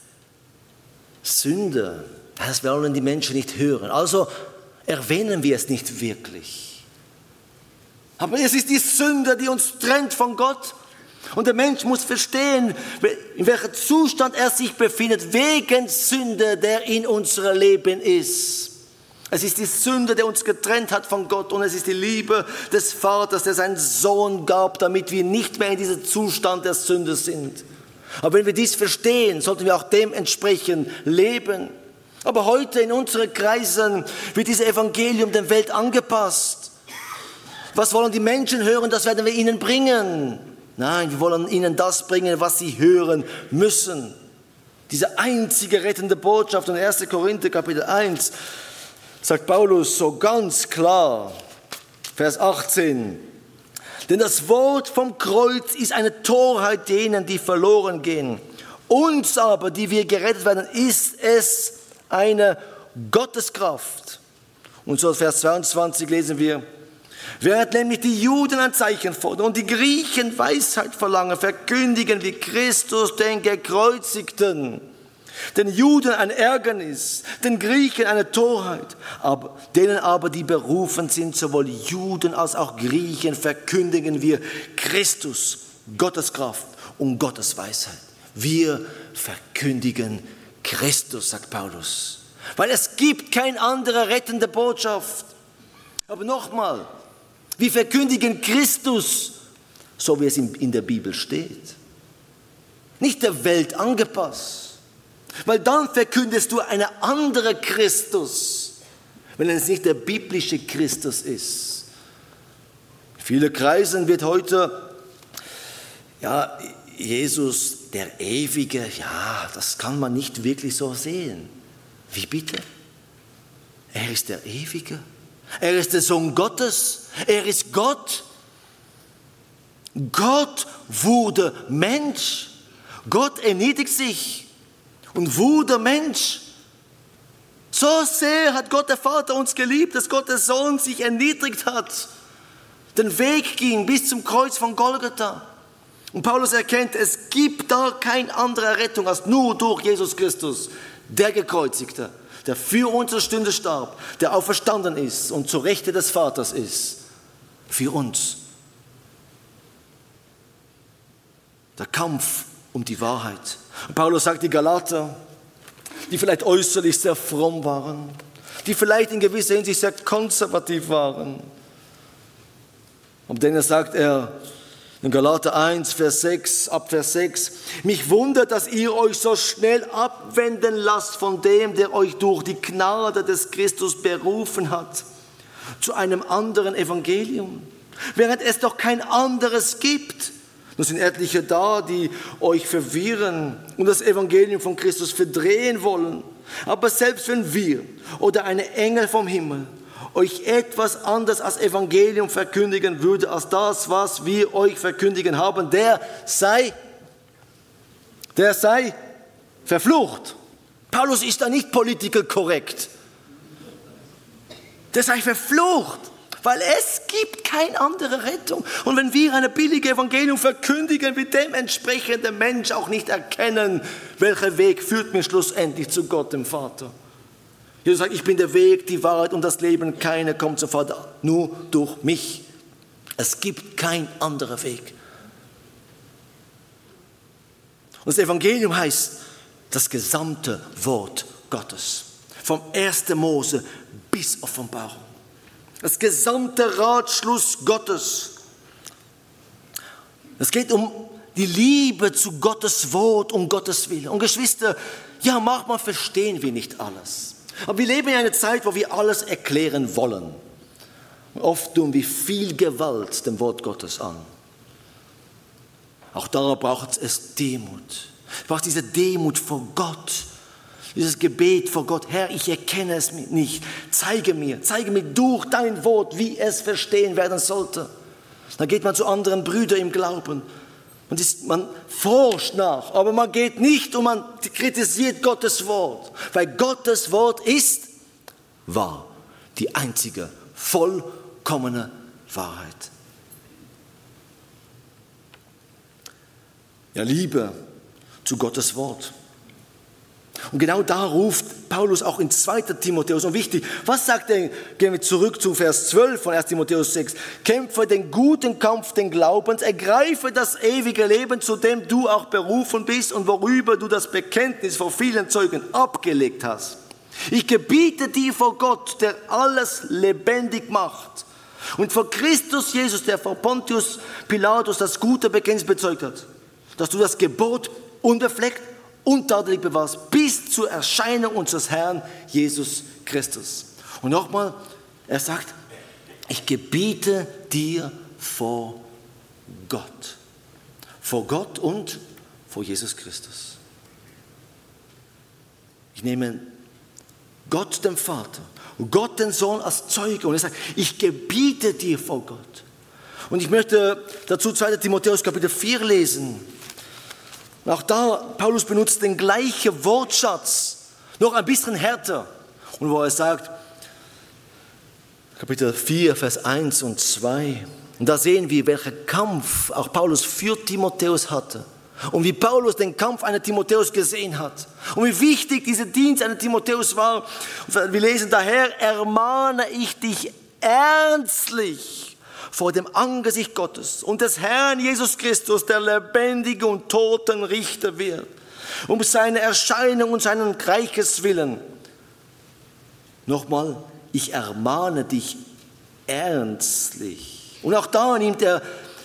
Sünde, das wollen die Menschen nicht hören. Also erwähnen wir es nicht wirklich. Aber es ist die Sünde, die uns trennt von Gott. Und der Mensch muss verstehen, in welchem Zustand er sich befindet, wegen Sünde, der in unserem Leben ist. Es ist die Sünde, die uns getrennt hat von Gott, und es ist die Liebe des Vaters, der seinen Sohn gab, damit wir nicht mehr in diesem Zustand der Sünde sind. Aber wenn wir dies verstehen, sollten wir auch dementsprechend leben. Aber heute in unseren Kreisen wird dieses Evangelium der Welt angepasst. Was wollen die Menschen hören, das werden wir ihnen bringen. Nein, wir wollen ihnen das bringen, was sie hören müssen. Diese einzige rettende Botschaft in erster Korinther Kapitel eins sagt Paulus so ganz klar, Vers achtzehn, denn das Wort vom Kreuz ist eine Torheit denen, die verloren gehen. Uns aber, die wir gerettet werden, ist es eine Gotteskraft. Und so Vers zweiundzwanzig lesen wir, während nämlich die Juden ein Zeichen fordern und die Griechen Weisheit verlangen, verkündigen wir Christus den Gekreuzigten. Den Juden ein Ärgernis, den Griechen eine Torheit, aber denen aber, die berufen sind, sowohl Juden als auch Griechen, verkündigen wir Christus, Gottes Kraft und Gottes Weisheit. Wir verkündigen Christus, sagt Paulus. Weil es gibt keine andere rettende Botschaft. Aber nochmal, wir verkündigen Christus, so wie es in der Bibel steht. Nicht der Welt angepasst. Weil dann verkündest du eine andere Christus, wenn es nicht der biblische Christus ist. In vielen Kreisen wird heute, ja, Jesus, der Ewige, ja, das kann man nicht wirklich so sehen. Wie bitte? Er ist der Ewige. Er ist der Sohn Gottes. Er ist Gott. Gott wurde Mensch. Gott erniedrigt sich und wurde Mensch. So sehr hat Gott der Vater uns geliebt, dass Gott der Sohn sich erniedrigt hat, den Weg ging bis zum Kreuz von Golgatha. Und Paulus erkennt, es gibt da keine andere Rettung als nur durch Jesus Christus, der Gekreuzigte, der für unsere Stunde starb, der auferstanden ist und zur Rechte des Vaters ist, für uns. Der Kampf um die Wahrheit. Und Paulus sagt, die Galater, die vielleicht äußerlich sehr fromm waren, die vielleicht in gewisser Hinsicht sehr konservativ waren, um denen sagt er in Galater eins, Vers sechs, ab Vers sechs, mich wundert, dass ihr euch so schnell abwenden lasst von dem, der euch durch die Gnade des Christus berufen hat, zu einem anderen Evangelium, während es doch kein anderes gibt. Nun sind etliche da, die euch verwirren und das Evangelium von Christus verdrehen wollen. Aber selbst wenn wir oder eine Engel vom Himmel euch etwas anderes als Evangelium verkündigen würde, als das, was wir euch verkündigen haben, der sei, der sei verflucht. Paulus ist da nicht political korrekt. Der sei verflucht, weil es gibt keine andere Rettung. Und wenn wir eine billige Evangelium verkündigen, wird dementsprechend der Mensch auch nicht erkennen, welcher Weg führt mir schlussendlich zu Gott, dem Vater. Jesus sagt, ich bin der Weg, die Wahrheit und das Leben. Keiner kommt zum Vater, nur durch mich. Es gibt keinen anderen Weg. Und das Evangelium heißt das gesamte Wort Gottes. Vom ersten Mose bis Offenbarung. Das gesamte Ratschluss Gottes. Es geht um die Liebe zu Gottes Wort, um Gottes Willen. Und Geschwister, ja, manchmal verstehen wir nicht alles. Aber wir leben in einer Zeit, wo wir alles erklären wollen. Und oft tun wir viel Gewalt dem Wort Gottes an. Auch da braucht es Demut. Es braucht diese Demut vor Gott. Dieses Gebet vor Gott. Herr, ich erkenne es nicht. Zeige mir, zeige mir durch dein Wort, wie es verstehen werden sollte. Dann geht man zu anderen Brüdern im Glauben. Und ist, man forscht nach, aber man geht nicht und man kritisiert Gottes Wort. Weil Gottes Wort ist wahr. Die einzige, vollkommene Wahrheit. Ja, Liebe zu Gottes Wort. Und genau da ruft Paulus auch in zweiter Timotheus. Und wichtig, was sagt er? Gehen wir zurück zu Vers zwölf von erster Timotheus sechs. Kämpfe den guten Kampf den Glaubens, ergreife das ewige Leben, zu dem du auch berufen bist und worüber du das Bekenntnis vor vielen Zeugen abgelegt hast. Ich gebiete dir vor Gott, der alles lebendig macht, und vor Christus Jesus, der vor Pontius Pilatus das gute Bekenntnis bezeugt hat, dass du das Gebot unbefleckt untadelig bewahrst, bis zur Erscheinung unseres Herrn Jesus Christus. Und nochmal, er sagt, ich gebiete dir vor Gott. Vor Gott und vor Jesus Christus. Ich nehme Gott, den Vater, und Gott, den Sohn, als Zeuge. Und er sagt, ich gebiete dir vor Gott. Und ich möchte dazu zweiter Timotheus Kapitel vier lesen. Auch da, Paulus benutzt den gleichen Wortschatz, noch ein bisschen härter. Und wo er sagt, Kapitel vier, Vers eins und zwei, und da sehen wir, welchen Kampf auch Paulus für Timotheus hatte. Und wie Paulus den Kampf eines Timotheus gesehen hat. Und wie wichtig dieser Dienst eines Timotheus war. Und wir lesen, daher ermahne ich dich ernstlich, vor dem Angesicht Gottes und des Herrn Jesus Christus, der lebendige und toten Richter wird, um seine Erscheinung und seinen Reiches willen. Nochmal, ich ermahne dich ernstlich. Und auch da nimmt er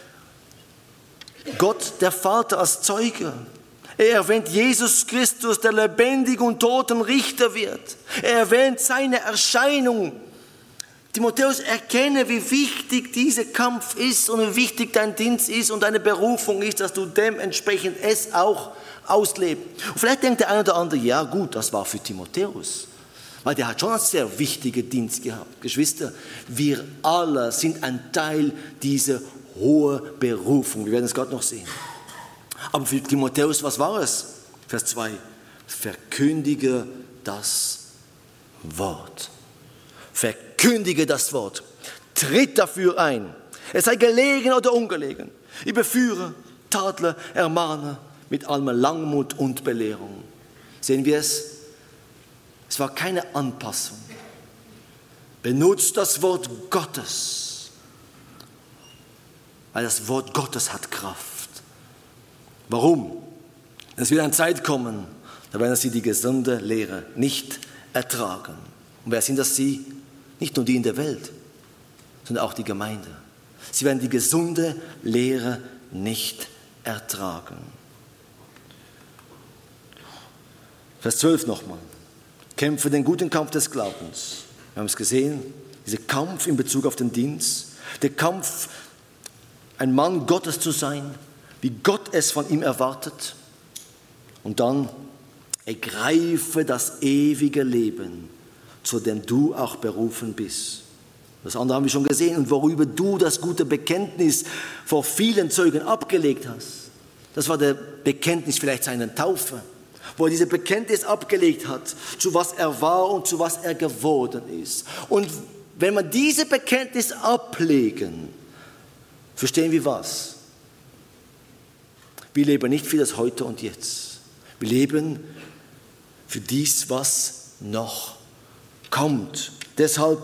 Gott, der Vater, als Zeuge. Er erwähnt Jesus Christus, der lebendig und toten Richter wird. Er erwähnt seine Erscheinung. Timotheus, erkenne, wie wichtig dieser Kampf ist und wie wichtig dein Dienst ist und deine Berufung ist, dass du dementsprechend es auch auslebst. Und vielleicht denkt der eine oder andere, ja gut, das war für Timotheus. Weil der hat schon einen sehr wichtigen Dienst gehabt. Geschwister, wir alle sind ein Teil dieser hohen Berufung. Wir werden es gerade noch sehen. Aber für Timotheus, was war es? Vers zwei. Verkündige das Wort. Verkündige das Wort. Tritt dafür ein. Es sei gelegen oder ungelegen. Überführe, tadle, ermahne mit allem Langmut und Belehrung. Sehen wir es? Es war keine Anpassung. Benutzt das Wort Gottes. Weil das Wort Gottes hat Kraft. Warum? Es wird eine Zeit kommen, da werden sie die gesunde Lehre nicht ertragen. Und wer sind das sie? Nicht nur die in der Welt, sondern auch die Gemeinde. Sie werden die gesunde Lehre nicht ertragen. Vers zwölf nochmal. Kämpfe den guten Kampf des Glaubens. Wir haben es gesehen, dieser Kampf in Bezug auf den Dienst, der Kampf, ein Mann Gottes zu sein, wie Gott es von ihm erwartet. Und dann ergreife das ewige Leben, zu dem du auch berufen bist. Das andere haben wir schon gesehen. Und worüber du das gute Bekenntnis vor vielen Zeugen abgelegt hast. Das war der Bekenntnis vielleicht seiner Taufe, wo er diese Bekenntnis abgelegt hat, zu was er war und zu was er geworden ist. Und wenn wir diese Bekenntnis ablegen, verstehen wir was? Wir leben nicht für das Heute und Jetzt. Wir leben für dies, was noch kommt. Deshalb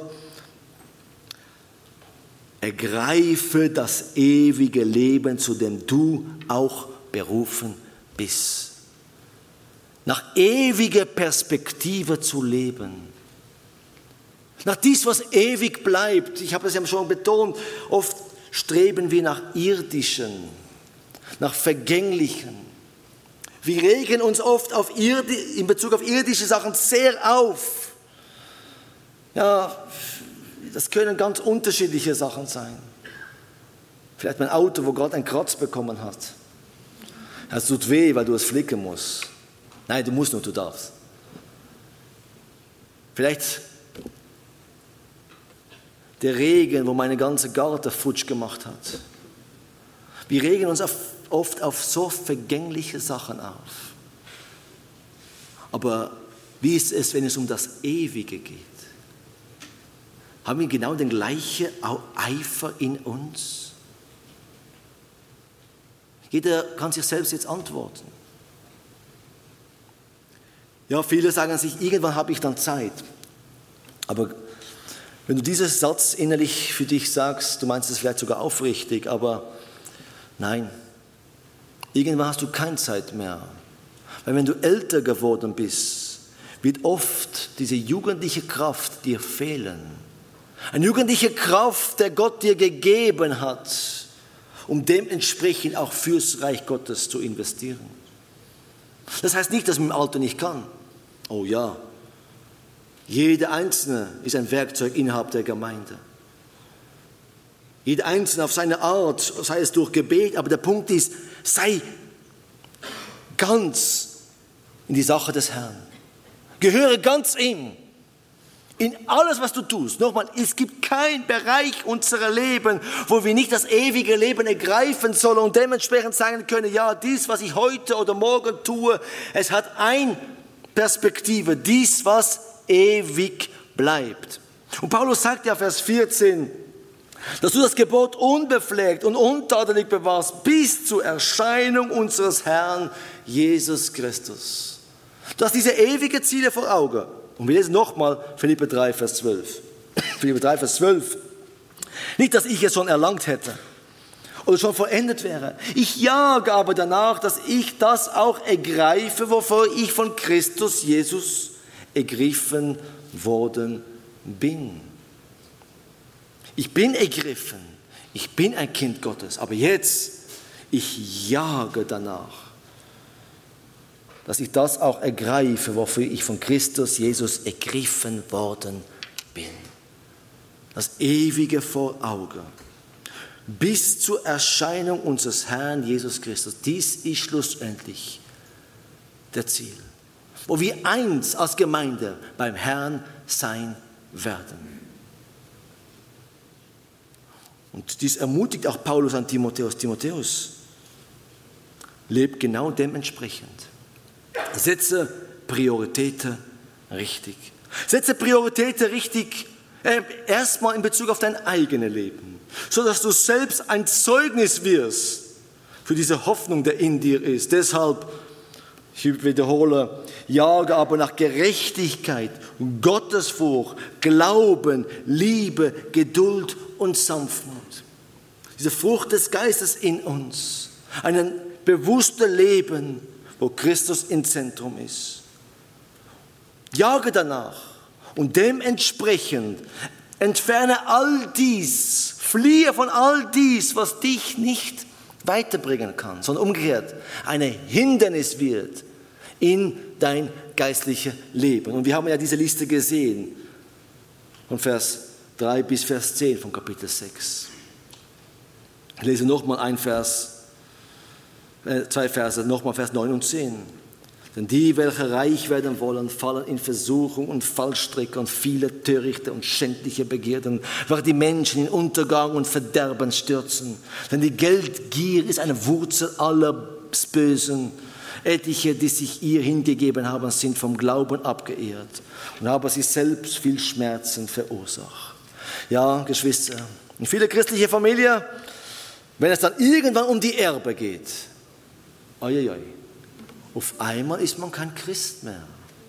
ergreife das ewige Leben, zu dem du auch berufen bist. Nach ewiger Perspektive zu leben. Nach dies, was ewig bleibt. Ich habe es ja schon betont, oft streben wir nach irdischen, nach vergänglichen. Wir regen uns oft auf Irdi, in Bezug auf irdische Sachen sehr auf. Ja, das können ganz unterschiedliche Sachen sein. Vielleicht mein Auto, wo gerade ein Kratz bekommen hat. Es tut weh, weil du es flicken musst. Nein, du musst nur, du darfst. Vielleicht der Regen, wo meine ganze Garten futsch gemacht hat. Wir regen uns auf, oft auf so vergängliche Sachen auf. Aber wie ist es, wenn es um das Ewige geht? Haben wir genau den gleichen Eifer in uns? Jeder kann sich selbst jetzt antworten. Ja, viele sagen sich, irgendwann habe ich dann Zeit. Aber wenn du diesen Satz innerlich für dich sagst, du meinst es vielleicht sogar aufrichtig, aber nein, irgendwann hast du keine Zeit mehr. Weil wenn du älter geworden bist, wird oft diese jugendliche Kraft dir fehlen. Eine jugendliche Kraft, der Gott dir gegeben hat, um dementsprechend auch fürs Reich Gottes zu investieren. Das heißt nicht, dass man im Alter nicht kann. Oh ja, jeder Einzelne ist ein Werkzeug innerhalb der Gemeinde. Jeder Einzelne auf seine Art, sei es durch Gebet, aber der Punkt ist, sei ganz in die Sache des Herrn. Gehöre ganz ihm. In alles, was du tust. Nochmal, es gibt keinen Bereich unserer Leben, wo wir nicht das ewige Leben ergreifen sollen und dementsprechend sagen können, ja, dies, was ich heute oder morgen tue, es hat eine Perspektive, dies, was ewig bleibt. Und Paulus sagt ja, Vers vierzehn, dass du das Gebot unbefleckt und untadelig bewahrst bis zur Erscheinung unseres Herrn Jesus Christus. Du hast diese ewigen Ziele vor Augen. Und wir lesen nochmal Philipper drei, Vers zwölf. Philipper drei, Vers zwölf. Nicht, dass ich es schon erlangt hätte oder schon vollendet wäre. Ich jage aber danach, dass ich das auch ergreife, wovor ich von Christus Jesus ergriffen worden bin. Ich bin ergriffen, ich bin ein Kind Gottes, aber jetzt, ich jage danach, dass ich das auch ergreife, wofür ich von Christus Jesus ergriffen worden bin. Das Ewige vor Augen. Bis zur Erscheinung unseres Herrn Jesus Christus. Dies ist schlussendlich der Ziel. Wo wir eins als Gemeinde beim Herrn sein werden. Und dies ermutigt auch Paulus an Timotheus. Timotheus, lebt genau dementsprechend. Setze Prioritäten richtig. Setze Prioritäten richtig, äh, erstmal in Bezug auf dein eigenes Leben, sodass du selbst ein Zeugnis wirst für diese Hoffnung, die in dir ist. Deshalb, ich wiederhole, jage aber nach Gerechtigkeit, Gottesfurcht, Glauben, Liebe, Geduld und Sanftmut. Diese Frucht des Geistes in uns, ein bewusstes Leben, wo Christus im Zentrum ist. Jage danach und dementsprechend entferne all dies, fliehe von all dies, was dich nicht weiterbringen kann, sondern umgekehrt ein Hindernis wird in dein geistliches Leben. Und wir haben ja diese Liste gesehen, von Vers drei bis Vers zehn von Kapitel sechs. Ich lese nochmal ein Vers, äh, zwei Verse, nochmal Vers neun und zehn. Denn die, welche reich werden wollen, fallen in Versuchung und Fallstricke und viele törichte und schändliche Begierden, weil die Menschen in Untergang und Verderben stürzen. Denn die Geldgier ist eine Wurzel alles Bösen. Etliche, die sich ihr hingegeben haben, sind vom Glauben abgeirrt und haben sich selbst viel Schmerzen verursacht. Ja, Geschwister, in viele christliche Familien, wenn es dann irgendwann um die Erbe geht, oi, oi, auf einmal ist man kein Christ mehr.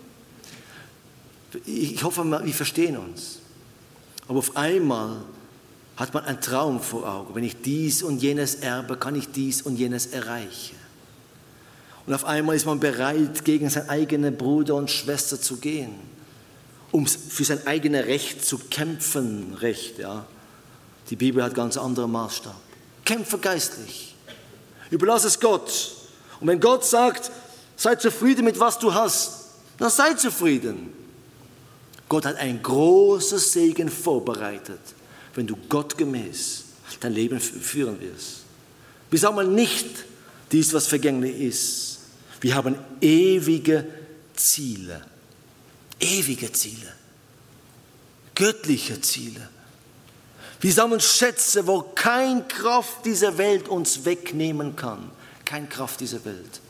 Ich hoffe, wir verstehen uns. Aber auf einmal hat man einen Traum vor Augen. Wenn ich dies und jenes erbe, kann ich dies und jenes erreichen. Und auf einmal ist man bereit, gegen seinen eigenen Bruder und Schwester zu gehen, um für sein eigenes Recht zu kämpfen. Recht, ja. Die Bibel hat ganz anderen Maßstab. Kämpfe geistlich. Überlass es Gott. Und wenn Gott sagt, sei zufrieden mit was du hast, dann sei zufrieden. Gott hat ein großes Segen vorbereitet, wenn du gottgemäß dein Leben führen wirst. Wir sammeln nicht dies, was vergänglich ist. Wir haben ewige Ziele. Ewige Ziele. Göttliche Ziele. Wir sammeln Schätze, wo keine Kraft dieser Welt uns wegnehmen kann. Keine Kraft dieser Welt.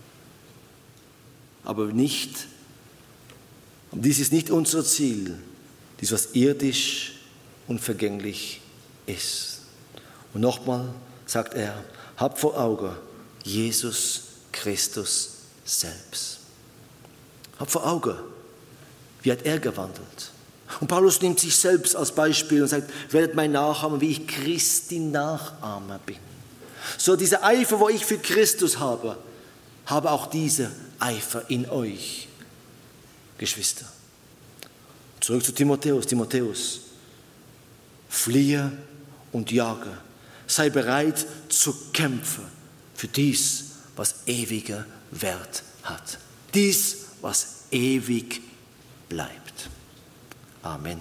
Aber nicht, und dies ist nicht unser Ziel, dies was irdisch und vergänglich ist. Und nochmal sagt er, habt vor Augen Jesus Christus selbst. Habt vor Augen, wie hat er gewandelt? Und Paulus nimmt sich selbst als Beispiel und sagt, werdet mein Nachahmer, wie ich Christi Nachahmer bin. So dieser Eifer, wo ich für Christus habe, habe auch diese Eifer in euch, Geschwister. Zurück zu Timotheus. Timotheus, fliehe und jage. Sei bereit zu kämpfen für dies, was ewiger Wert hat. Dies, was ewig bleibt. Amen.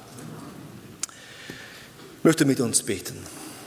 Ich möchte mit uns beten.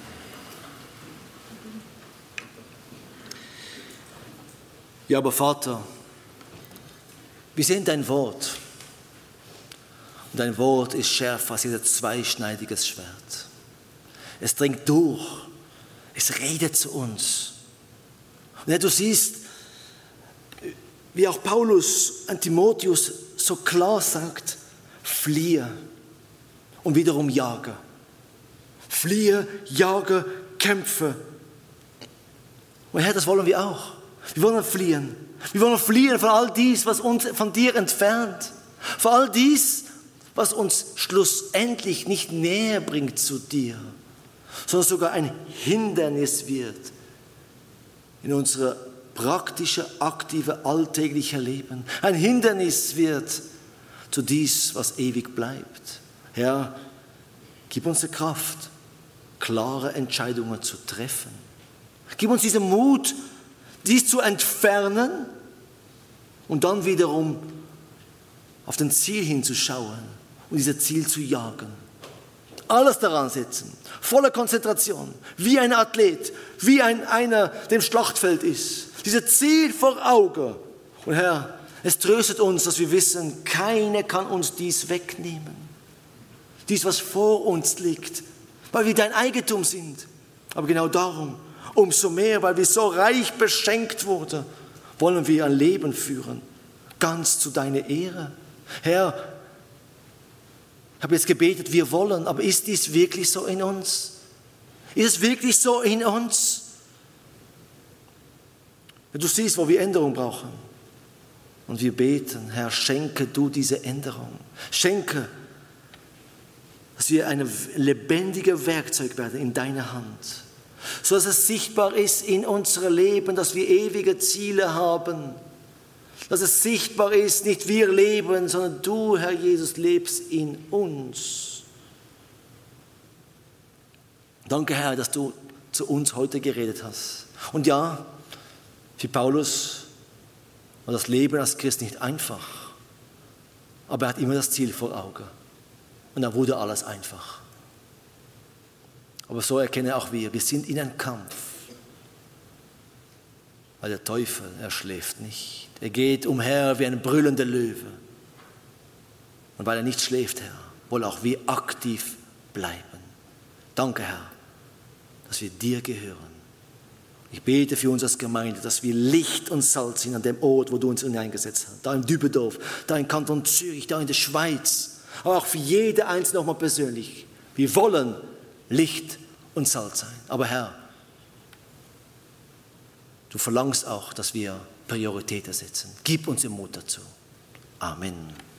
Ja, aber Vater, wir sehen dein Wort. Und dein Wort ist schärfer als jedes zweischneidiges Schwert. Es dringt durch. Es redet zu uns. Und ja, du siehst, wie auch Paulus an Timotheus so klar sagt, fliehe und wiederum jage. Fliehe, jage, kämpfe. Und Herr, das wollen wir auch. Wir wollen fliehen. Wir wollen fliehen von all dies, was uns von dir entfernt. Von all dies, was uns schlussendlich nicht näher bringt zu dir. sondern sogar ein Hindernis wird in unser praktische, aktive, alltägliche Leben. Ein Hindernis wird zu dies, was ewig bleibt. Herr, gib uns die Kraft, klare Entscheidungen zu treffen. Gib uns diesen Mut, dies zu entfernen und dann wiederum auf den Ziel hinzuschauen und dieses Ziel zu jagen. Alles daran setzen, voller Konzentration, wie ein Athlet, wie ein, einer, der im Schlachtfeld ist. Dieses Ziel vor Augen. Und Herr, es tröstet uns, dass wir wissen, keiner kann uns dies wegnehmen. Dies, was vor uns liegt, weil wir dein Eigentum sind. Aber genau darum, umso mehr, weil wir so reich beschenkt wurden, wollen wir ein Leben führen, ganz zu deiner Ehre. Herr, ich habe jetzt gebetet, wir wollen, aber ist dies wirklich so in uns? Ist es wirklich so in uns? Du siehst, wo wir Änderung brauchen. Und wir beten, Herr, schenke du diese Änderung. Schenke, dass wir ein lebendiges Werkzeug werden in deiner Hand. So dass es sichtbar ist in unserem Leben, dass wir ewige Ziele haben. Dass es sichtbar ist, nicht wir leben, sondern du, Herr Jesus, lebst in uns. Danke, Herr, dass du zu uns heute geredet hast. Und ja, für Paulus war das Leben als Christ nicht einfach. Aber er hat immer das Ziel vor Augen. Und dann wurde alles einfach. Aber so erkennen auch wir, wir sind in einem Kampf. Weil der Teufel, er schläft nicht. Er geht umher wie ein brüllender Löwe. Und weil er nicht schläft, Herr, wollen auch wir aktiv bleiben. Danke, Herr, dass wir dir gehören. Ich bete für uns als Gemeinde, dass wir Licht und Salz sind an dem Ort, wo du uns hineingesetzt hast. Da in Dübendorf, da in Kanton Zürich, da in der Schweiz. Aber auch für jede Einzelne nochmal persönlich. Wir wollen Licht und Salz sein. Aber Herr, du verlangst auch, dass wir Prioritäten setzen. Gib uns den Mut dazu. Amen.